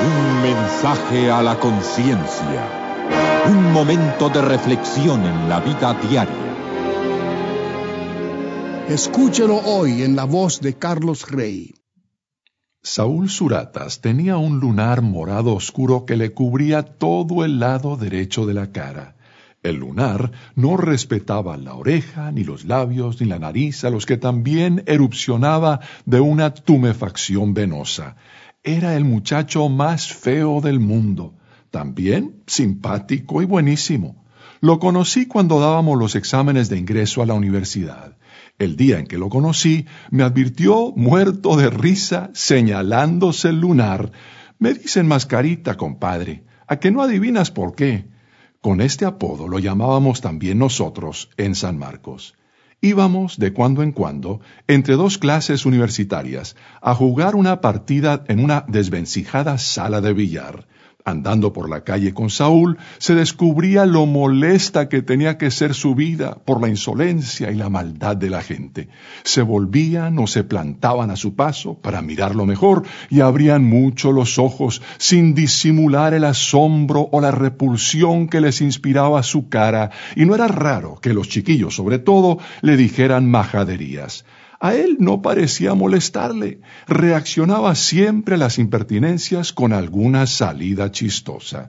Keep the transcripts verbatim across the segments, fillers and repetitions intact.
Un mensaje a la conciencia. Un momento de reflexión en la vida diaria. Escúchelo hoy en la voz de Carlos Rey. Saúl Suratas tenía un lunar morado oscuro que le cubría todo el lado derecho de la cara. El lunar no respetaba la oreja, ni los labios, ni la nariz, a los que también erupcionaba de una tumefacción venosa. Era el muchacho más feo del mundo, también simpático y buenísimo. Lo conocí cuando dábamos los exámenes de ingreso a la universidad. El día en que lo conocí, me advirtió, muerto de risa, señalándose el lunar. Me dicen Mascarita, compadre. ¿A que no adivinas por qué? Con este apodo lo llamábamos también nosotros en San Marcos. Íbamos, de cuando en cuando, entre dos clases universitarias, a jugar una partida en una desvencijada sala de billar. Andando por la calle con Saúl, se descubría lo molesta que tenía que ser su vida por la insolencia y la maldad de la gente. Se volvían o se plantaban a su paso para mirarlo mejor y abrían mucho los ojos sin disimular el asombro o la repulsión que les inspiraba su cara, y no era raro que los chiquillos, sobre todo, le dijeran majaderías. A él no parecía molestarle, reaccionaba siempre a las impertinencias con alguna salida chistosa.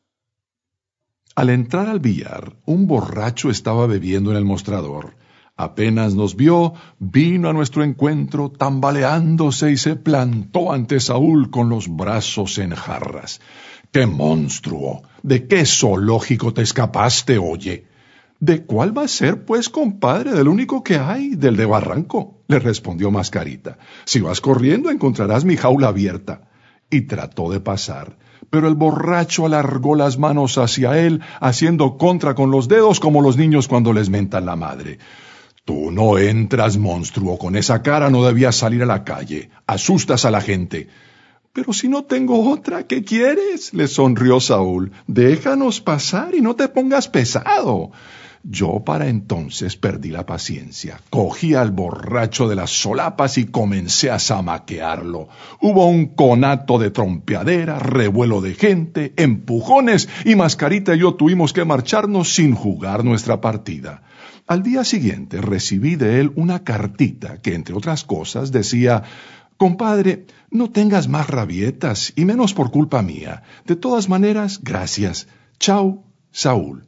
Al entrar al billar, un borracho estaba bebiendo en el mostrador. Apenas nos vio, vino a nuestro encuentro tambaleándose y se plantó ante Saúl con los brazos en jarras. ¡Qué monstruo! ¿De qué zoológico te escapaste, oye? ¿De cuál va a ser, pues, compadre? Del único que hay, del de Barranco, le respondió Mascarita. Si vas corriendo encontrarás mi jaula abierta. Y trató de pasar, pero el borracho alargó las manos hacia él, haciendo contra con los dedos como los niños cuando les mentan la madre. Tú no entras, monstruo, con esa cara no debías salir a la calle. Asustas a la gente. Pero si no tengo otra, ¿qué quieres? Le sonrió Saúl. Déjanos pasar y no te pongas pesado. Yo para entonces perdí la paciencia. Cogí al borracho de las solapas y comencé a zamaquearlo. Hubo un conato de trompeadera, revuelo de gente, empujones, y Mascarita y yo tuvimos que marcharnos sin jugar nuestra partida. Al día siguiente recibí de él una cartita que, entre otras cosas, decía: «Compadre, no tengas más rabietas, y menos por culpa mía. De todas maneras, gracias. Chao, Saúl».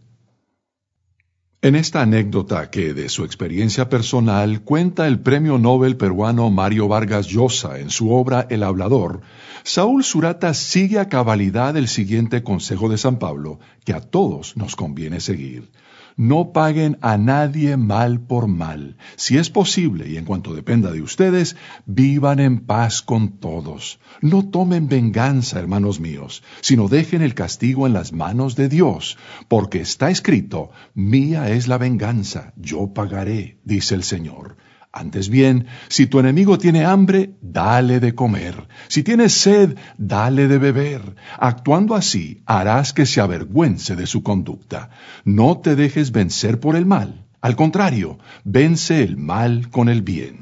En esta anécdota que, de su experiencia personal, cuenta el premio Nobel peruano Mario Vargas Llosa en su obra El Hablador, Saúl Suratas sigue a cabalidad el siguiente consejo de San Pablo, que a todos nos conviene seguir. No paguen a nadie mal por mal. Si es posible, y en cuanto dependa de ustedes, vivan en paz con todos. No tomen venganza, hermanos míos, sino dejen el castigo en las manos de Dios, porque está escrito: mía es la venganza, yo pagaré, dice el Señor. Antes bien, si tu enemigo tiene hambre, dale de comer. Si tiene sed, dale de beber. Actuando así, harás que se avergüence de su conducta. No te dejes vencer por el mal. Al contrario, vence el mal con el bien.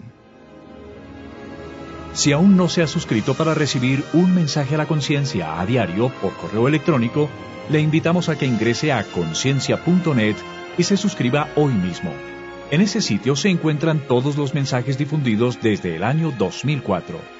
Si aún no se ha suscrito para recibir un mensaje a la conciencia a diario por correo electrónico, le invitamos a que ingrese a conciencia punto net y se suscriba hoy mismo. En ese sitio se encuentran todos los mensajes difundidos desde el año dos mil cuatro.